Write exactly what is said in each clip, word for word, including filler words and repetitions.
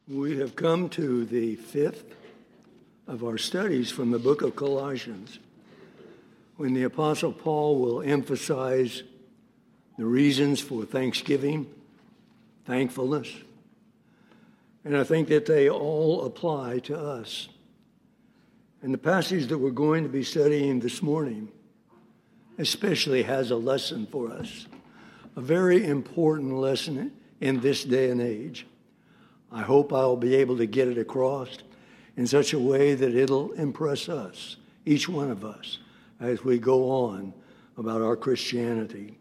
We have come to the fifth of our studies from the book of Colossians, when the Apostle Paul will emphasize the reasons for thanksgiving, thankfulness, and I think that they all apply to us. And the passage that we're going to be studying this morning especially has a lesson for us, a very important lesson in this day and age. I hope I'll be able to get it across in such a way that it'll impress us, each one of us, as we go on about our Christianity.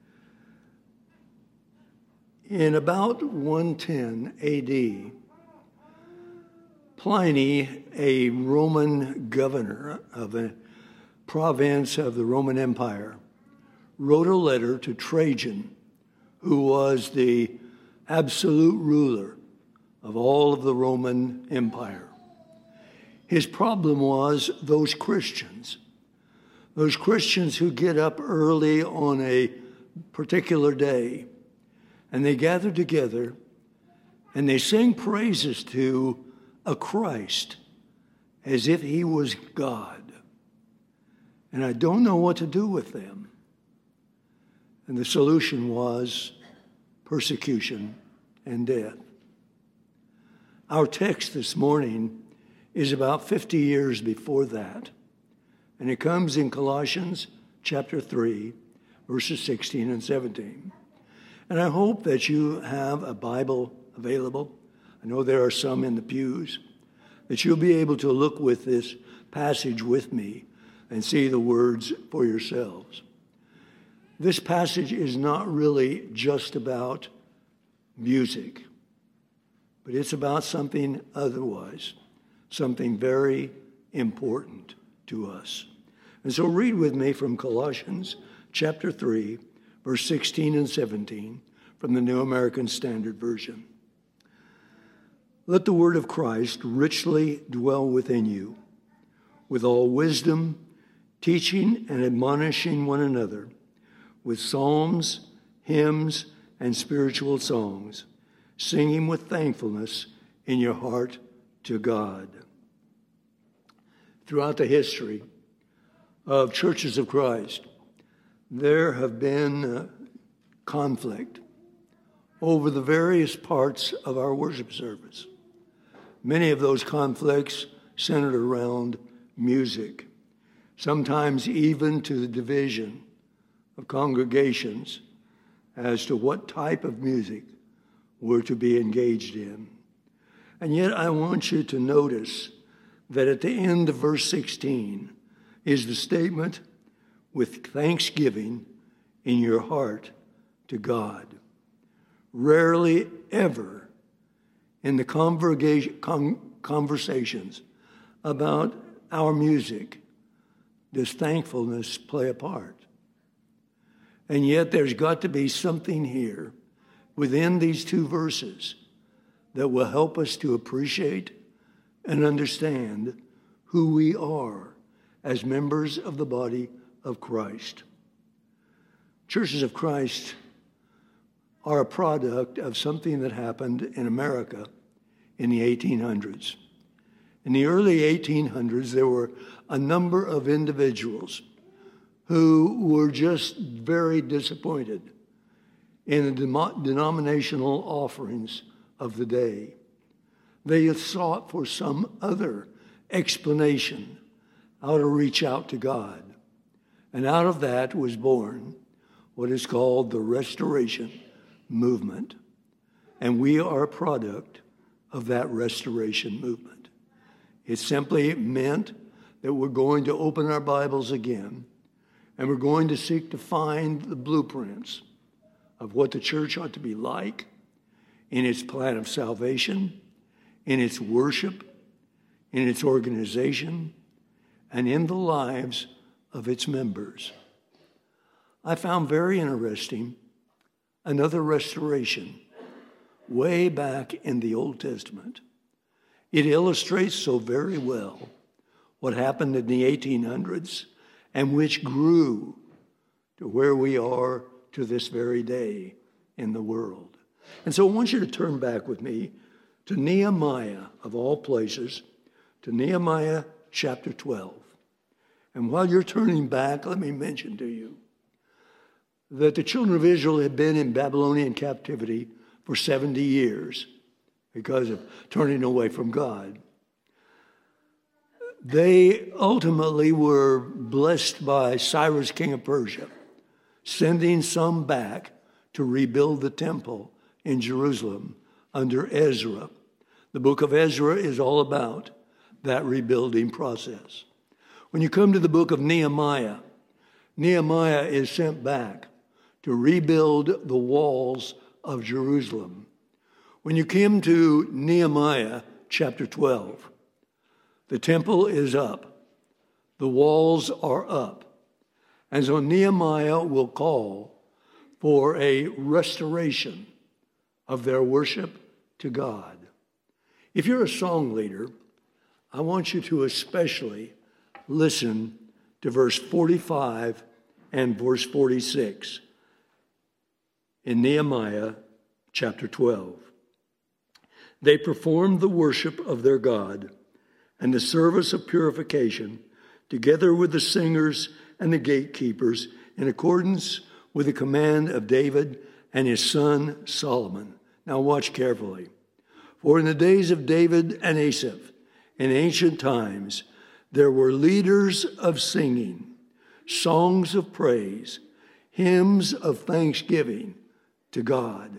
In about one ten A D, Pliny, a Roman governor of a province of the Roman Empire, wrote a letter to Trajan, who was the absolute ruler of all of the Roman Empire. His problem was those Christians, those Christians who get up early on a particular day, and they gather together and they sing praises to a Christ as if he was God. And I don't know what to do with them. And the solution was persecution and death. Our text this morning is about fifty years before that, and it comes in Colossians chapter three, verses sixteen and seventeen. And I hope that you have a Bible available. I know there are some in the pews, that you'll be able to look with this passage with me and see the words for yourselves. This passage is not really just about music, but it's about something otherwise, something very important to us. And so read with me from Colossians chapter three, verse sixteen and seventeen from the New American Standard Version. Let the word of Christ richly dwell within you, with all wisdom, teaching and admonishing one another, with psalms, hymns, and spiritual songs, singing with thankfulness in your heart to God. Throughout the history of churches of Christ, there have been uh, conflict over the various parts of our worship service. Many of those conflicts centered around music, sometimes even to the division of congregations as to what type of music were to be engaged in. And yet I want you to notice that at the end of verse sixteen is the statement, with thanksgiving in your heart to God. Rarely ever in the converga- con- conversations about our music does thankfulness play a part. And yet there's got to be something here within these two verses that will help us to appreciate and understand who we are as members of the body of Christ. Churches of Christ are a product of something that happened in America in the eighteen hundreds. In the early eighteen hundreds, there were a number of individuals who were just very disappointed in the dem- denominational offerings of the day. They sought for some other explanation how to reach out to God. And out of that was born what is called the Restoration Movement. And we are a product of that Restoration Movement. It simply meant that we're going to open our Bibles again, and we're going to seek to find the blueprints of what the church ought to be like in its plan of salvation, in its worship, in its organization, and in the lives of its members. I found very interesting another restoration way back in the Old Testament. It illustrates so very well what happened in the eighteen hundreds and which grew to where we are to this very day in the world. And so I want you to turn back with me to Nehemiah, of all places, to Nehemiah chapter twelve. And while you're turning back, let me mention to you that the children of Israel had been in Babylonian captivity for seventy years because of turning away from God. They ultimately were blessed by Cyrus, king of Persia, sending some back to rebuild the temple in Jerusalem under Ezra. The book of Ezra is all about that rebuilding process. When you come to the book of Nehemiah, Nehemiah is sent back to rebuild the walls of Jerusalem. When you come to Nehemiah chapter twelve, the temple is up, the walls are up, and so Nehemiah will call for a restoration of their worship to God. If you're a song leader, I want you to especially listen to verse forty-five and verse forty-six in Nehemiah chapter twelve. They performed the worship of their God and the service of purification together with the singers and the gatekeepers in accordance with the command of David and his son Solomon. Now watch carefully. For in the days of David and Asaph, in ancient times, there were leaders of singing, songs of praise, hymns of thanksgiving to God.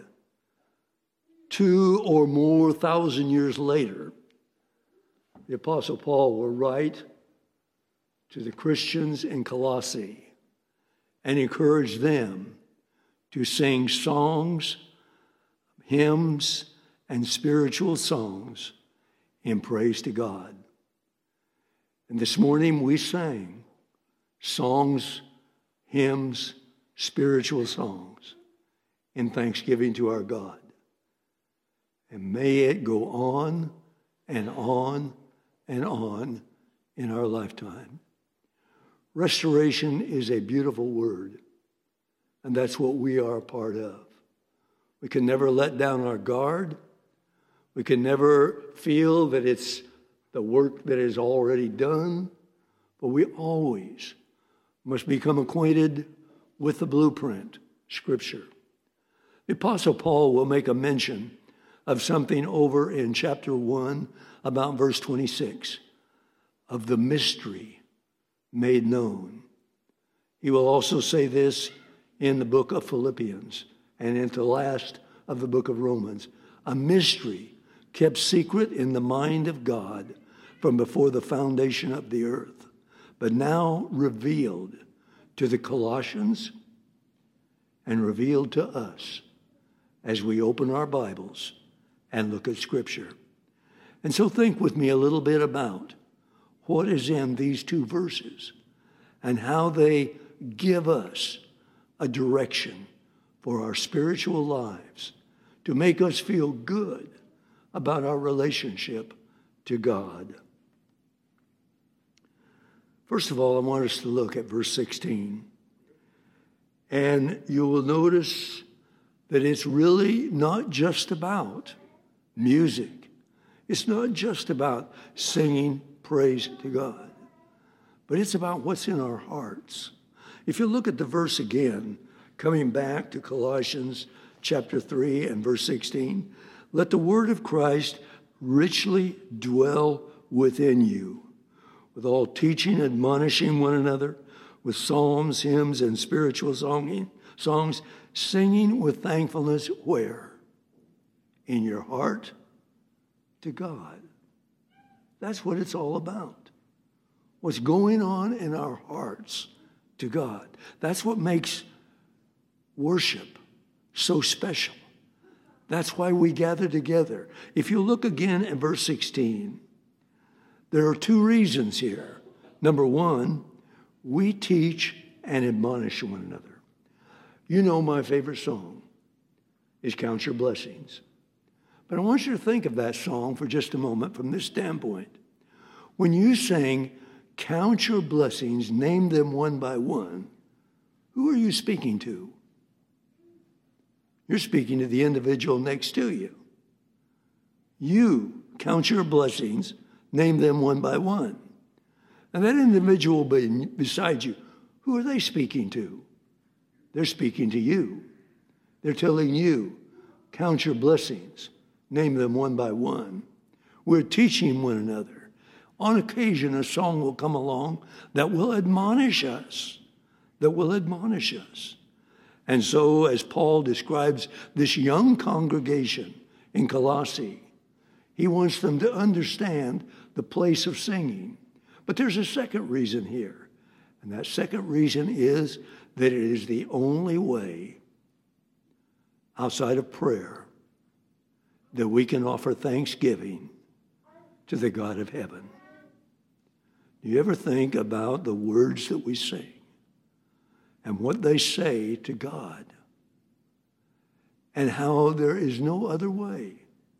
Two or more thousand years later, the Apostle Paul will write to the Christians in Colossae and encourage them to sing songs, hymns, and spiritual songs in praise to God. And this morning we sang songs, hymns, spiritual songs in thanksgiving to our God. And may it go on and on and on in our lifetime. Restoration is a beautiful word, and that's what we are a part of. We can never let down our guard. We can never feel that it's the work that is already done, but we always must become acquainted with the blueprint, Scripture. The Apostle Paul will make a mention of something over in chapter one, about verse twenty-six, of the mystery made known. He will also say this in the book of Philippians and in the last of the book of Romans, a mystery kept secret in the mind of God from before the foundation of the earth, but now revealed to the Colossians and revealed to us as we open our Bibles and look at Scripture. And so think with me a little bit about what is in these two verses and how they give us a direction for our spiritual lives to make us feel good about our relationship to God. First of all, I want us to look at verse sixteen. And you will notice that it's really not just about music. It's not just about singing praise to God, but it's about what's in our hearts. If you look at the verse again, coming back to Colossians chapter three and verse sixteen, let the word of Christ richly dwell within you, with all teaching, admonishing one another, with psalms, hymns, and spiritual songing, songs, singing with thankfulness where? In your heart to God. That's what it's all about. What's going on in our hearts to God. That's what makes worship so special. That's why we gather together. If you look again at verse sixteen, there are two reasons here. Number one, we teach and admonish one another. You know my favorite song is Count Your Blessings. But I want you to think of that song for just a moment from this standpoint. When you sing, count your blessings, name them one by one, who are you speaking to? You're speaking to the individual next to you. You count your blessings, name them one by one. And that individual beside you, who are they speaking to? They're speaking to you. They're telling you, count your blessings, name them one by one. We're teaching one another. On occasion, a song will come along that will admonish us, that will admonish us. And so, as Paul describes this young congregation in Colossae, he wants them to understand the place of singing. But there's a second reason here. And that second reason is that it is the only way outside of prayer that we can offer thanksgiving to the God of heaven. Do you ever think about the words that we sing and what they say to God, and how there is no other way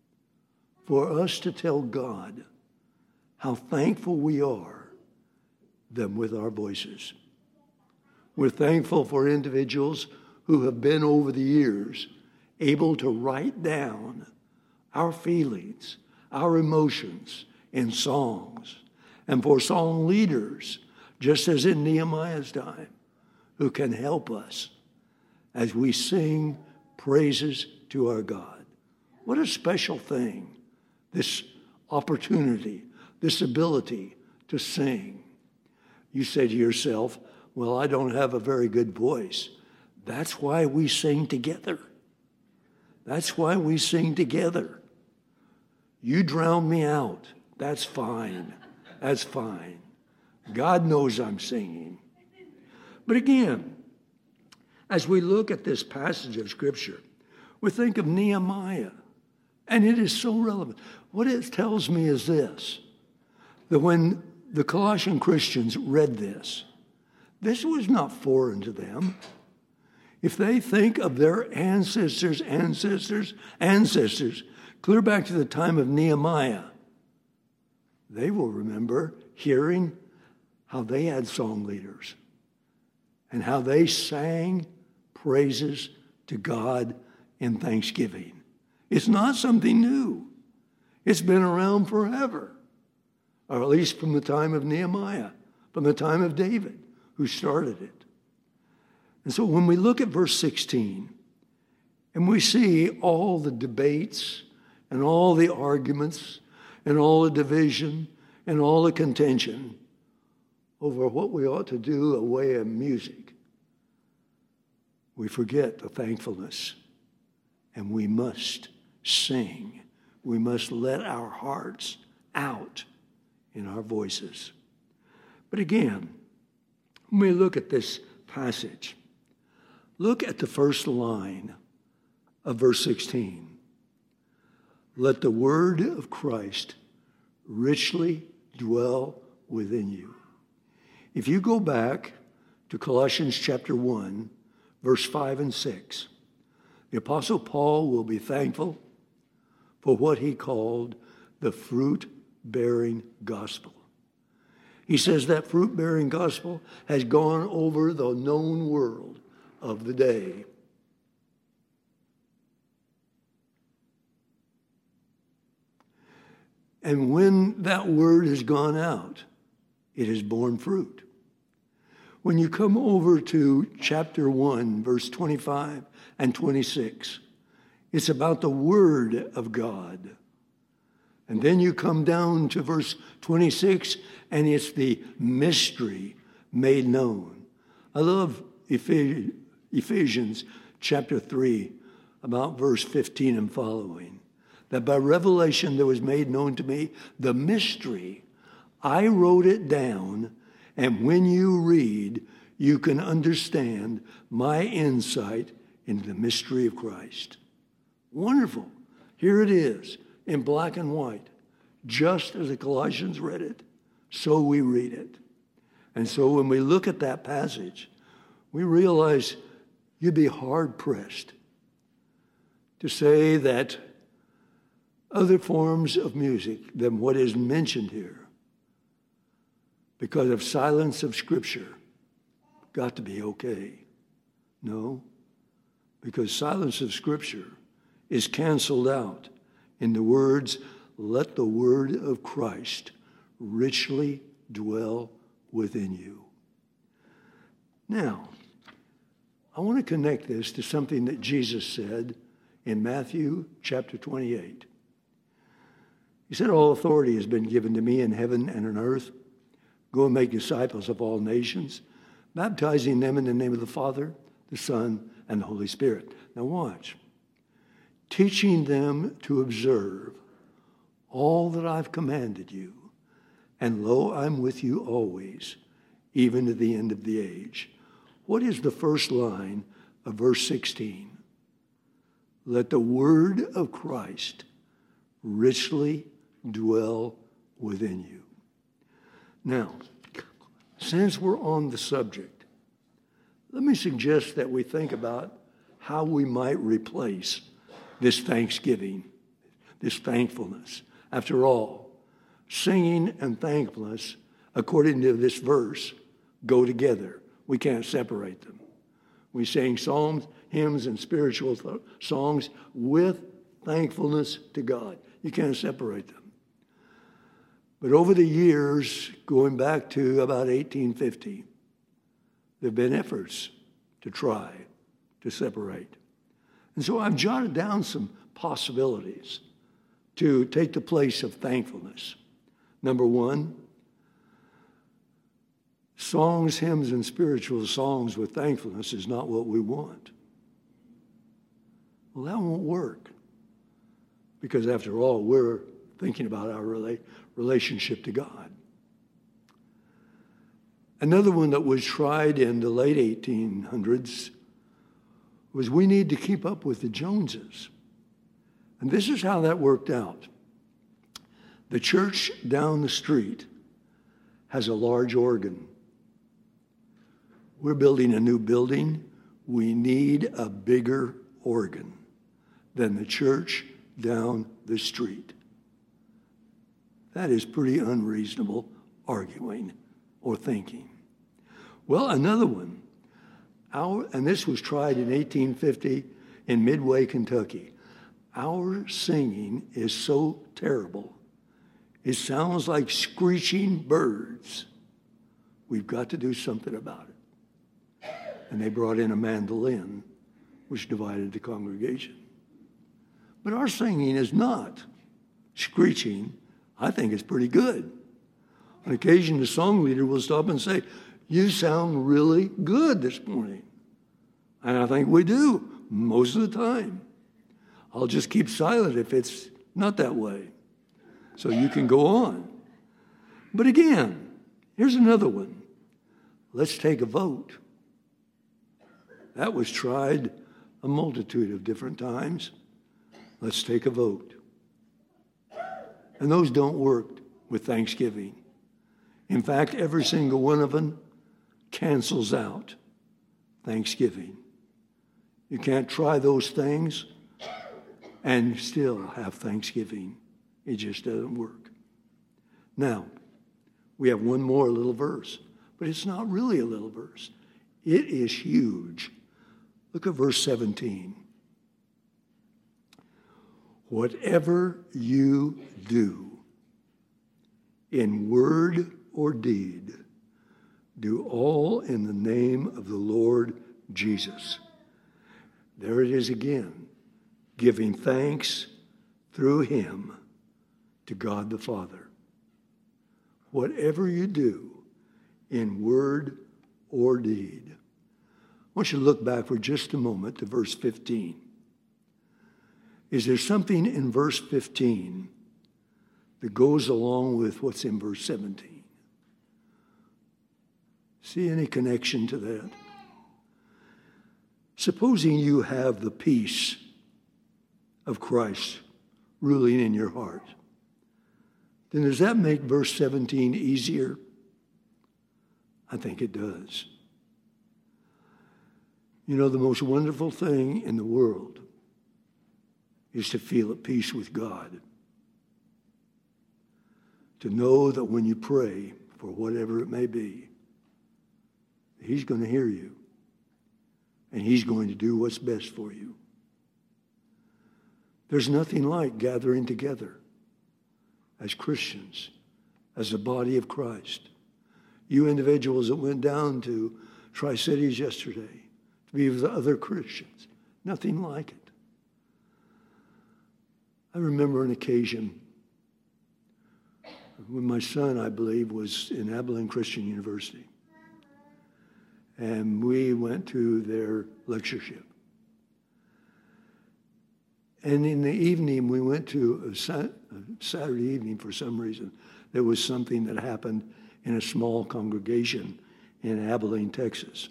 for us to tell God how thankful we are than with our voices? We're thankful for individuals who have been over the years able to write down our feelings, our emotions in songs, and for song leaders, just as in Nehemiah's time, who can help us as we sing praises to our God. What a special thing, this opportunity, this ability to sing. You say to yourself, well, I don't have a very good voice. That's why we sing together. That's why we sing together. You drown me out. That's fine. That's fine. God knows I'm singing. But again, as we look at this passage of Scripture, we think of Nehemiah, and it is so relevant. What it tells me is this, that when the Colossian Christians read this, this was not foreign to them. If they think of their ancestors, ancestors, ancestors, clear back to the time of Nehemiah, they will remember hearing how they had song leaders and how they sang praises to God in thanksgiving. It's not something new. It's been around forever, or at least from the time of Nehemiah, from the time of David, who started it. And so when we look at verse sixteen, and we see all the debates and all the arguments and all the division and all the contention over what we ought to do a way of music, we forget the thankfulness, and we must sing. We must let our hearts out in our voices. But again, when we look at this passage, look at the first line of verse sixteen. Let the word of Christ richly dwell within you. If you go back to Colossians chapter one, verse five and six, the Apostle Paul will be thankful for what he called the fruit-bearing gospel. He says that fruit-bearing gospel has gone over the known world of the day. And when that word has gone out, it has borne fruit. When you come over to chapter one, verse twenty-five and twenty-six, it's about the word of God. And then you come down to verse twenty-six, and it's the mystery made known. I love Ephesians chapter three, about verse fifteen and following. That by revelation there was made known to me the mystery. I wrote it down, and when you read, you can understand my insight into the mystery of Christ. Wonderful. Here it is in black and white. Just as the Colossians read it, so we read it. And so when we look at that passage, we realize you'd be hard-pressed to say that other forms of music than what is mentioned here, because of silence of Scripture, got to be okay. No, because silence of Scripture is canceled out in the words, "Let the word of Christ richly dwell within you." Now, I want to connect this to something that Jesus said in Matthew chapter twenty-eight. He said, "All authority has been given to me in heaven and on earth. Go and make disciples of all nations, baptizing them in the name of the Father, the Son, and the Holy Spirit." Now watch. "Teaching them to observe all that I've commanded you. And lo, I'm with you always, even to the end of the age." What is the first line of verse sixteen? "Let the word of Christ richly dwell within you." Now, since we're on the subject, let me suggest that we think about how we might replace this thanksgiving, this thankfulness. After all, singing and thankfulness, according to this verse, go together. We can't separate them. We sing psalms, hymns, and spiritual th- songs with thankfulness to God. You can't separate them. But over the years, going back to about eighteen fifty, there have been efforts to try to separate. And so I've jotted down some possibilities to take the place of thankfulness. Number one, songs, hymns, and spiritual songs with thankfulness is not what we want. Well, that won't work. Because after all, we're thinking about our rela- relationship to God. Another one that was tried in the late eighteen hundreds was we need to keep up with the Joneses. And this is how that worked out. The church down the street has a large organ. We're building a new building. We need a bigger organ than the church down the street. That is pretty unreasonable arguing or thinking. Well, another one, our, and this was tried in eighteen fifty in Midway, Kentucky. Our singing is so terrible. It sounds like screeching birds. We've got to do something about it. And they brought in a mandolin, which divided the congregation. But our singing is not screeching. I think it's pretty good. On occasion, the song leader will stop and say, "You sound really good this morning." And I think we do most of the time. I'll just keep silent if it's not that way. So you can go on. But again, here's another one. Let's take a vote. That was tried a multitude of different times. Let's take a vote. And those don't work with Thanksgiving. In fact, every single one of them cancels out Thanksgiving. You can't try those things and still have Thanksgiving. It just doesn't work. Now, we have one more little verse, but it's not really a little verse. It is huge. Look at verse seventeen. "Whatever you do, in word or deed, do all in the name of the Lord Jesus." There it is again, giving thanks through him to God the Father. Whatever you do, in word or deed. I want you to look back for just a moment to verse fifteen. Is there something in verse fifteen that goes along with what's in verse seventeen? See any connection to that? Supposing you have the peace of Christ ruling in your heart, then does that make verse seventeen easier? I think it does. You know, the most wonderful thing in the world is to feel at peace with God. To know that when you pray for whatever it may be, he's going to hear you. And he's going to do what's best for you. There's nothing like gathering together as Christians, as the body of Christ. You individuals that went down to Tri-Cities yesterday to be with other Christians, nothing like it. I remember an occasion when my son, I believe, was in Abilene Christian University. And we went to their lectureship. And in the evening, we went to a, Sat- a Saturday evening for some reason. There was something that happened in a small congregation in Abilene, Texas.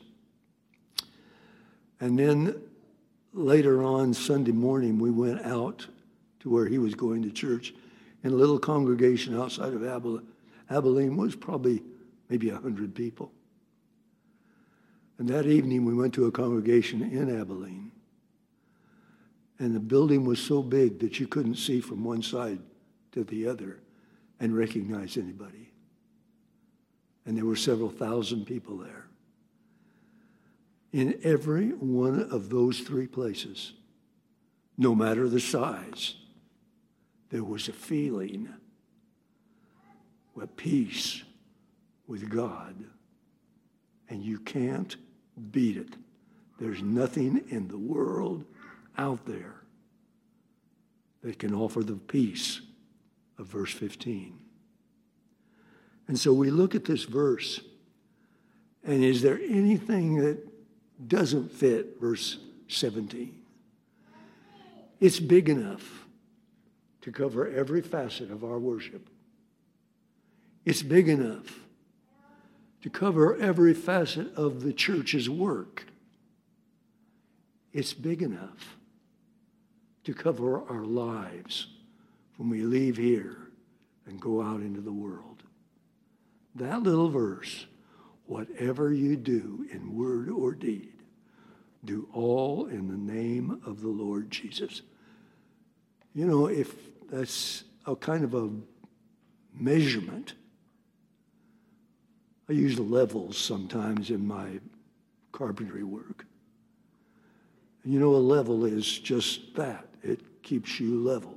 And then later on Sunday morning, we went out to where he was going to church. And a little congregation outside of Abilene, Abilene was probably maybe one hundred people. And that evening, we went to a congregation in Abilene. And the building was so big that you couldn't see from one side to the other and recognize anybody. And there were several thousand people there. In every one of those three places, no matter the size, there was a feeling of peace with God. And you can't beat it. There's nothing in the world out there that can offer the peace of verse fifteen. And so we look at this verse, and is there anything that doesn't fit verse seventeen? It's big enough to cover every facet of our worship. It's big enough to cover every facet of the church's work. It's big enough to cover our lives when we leave here and go out into the world. That little verse, whatever you do in word or deed, do all in the name of the Lord Jesus. You know, if that's a kind of a measurement, I use levels sometimes in my carpentry work. You know, a level is just that. It keeps you level.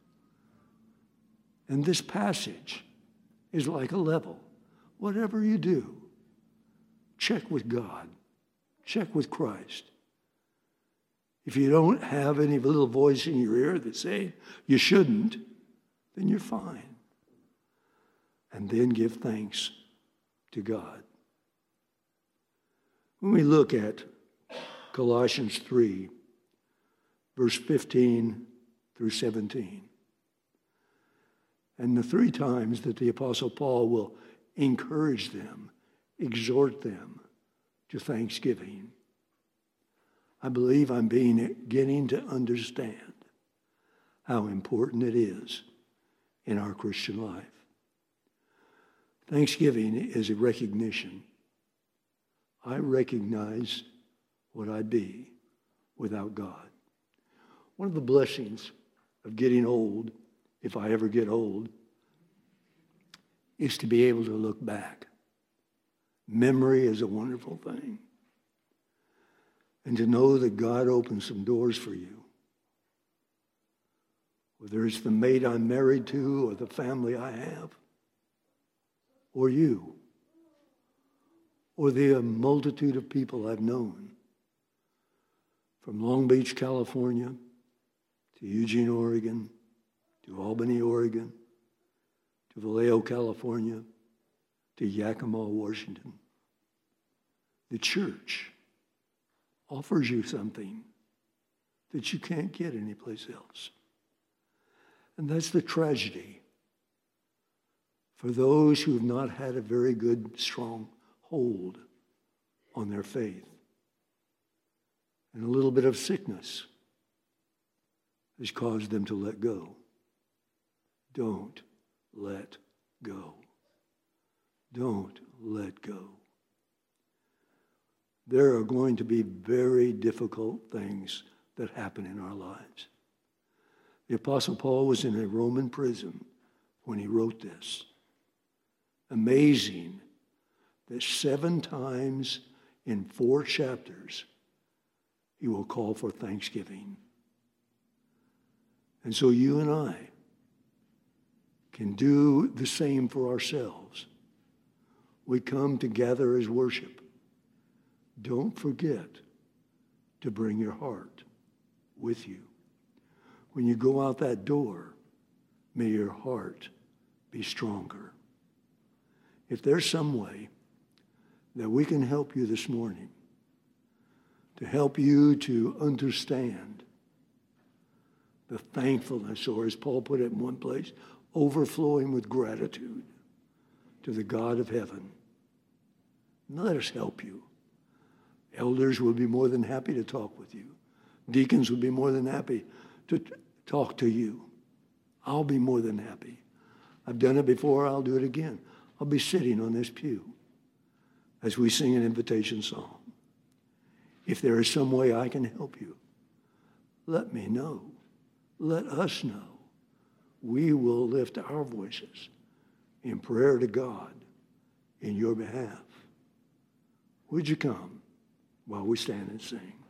And this passage is like a level. Whatever you do, check with God. Check with Christ. If you don't have any little voice in your ear that's saying you shouldn't, then you're fine. And then give thanks to God. When we look at Colossians three, verse fifteen through seventeen, and the three times that the Apostle Paul will encourage them, exhort them to thanksgiving, I believe I'm beginning to understand how important it is in our Christian life. Thanksgiving is a recognition. I recognize what I'd be without God. One of the blessings of getting old, if I ever get old, is to be able to look back. Memory is a wonderful thing. And to know that God opens some doors for you. Whether it's the mate I'm married to or the family I have, or you, or the multitude of people I've known, from Long Beach, California, to Eugene, Oregon, to Albany, Oregon, to Vallejo, California, to Yakima, Washington. The church offers you something that you can't get anyplace else. And that's the tragedy for those who have not had a very good, strong hold on their faith. And a little bit of sickness has caused them to let go. Don't let go. Don't let go. There are going to be very difficult things that happen in our lives. The Apostle Paul was in a Roman prison when he wrote this. Amazing that seven times in four chapters he will call for thanksgiving. And so you and I can do the same for ourselves. We come together as worship. Don't forget to bring your heart with you. When you go out that door, may your heart be stronger. If there's some way that we can help you this morning, to help you to understand the thankfulness, or as Paul put it in one place, overflowing with gratitude to the God of heaven, let us help you. Elders will be more than happy to talk with you. Deacons would be more than happy to t- talk to you. I'll be more than happy. I've done it before. I'll do it again. I'll be sitting on this pew as we sing an invitation song. If there is some way I can help you, let me know. Let us know. We will lift our voices in prayer to God in your behalf. Would you come while we stand and sing?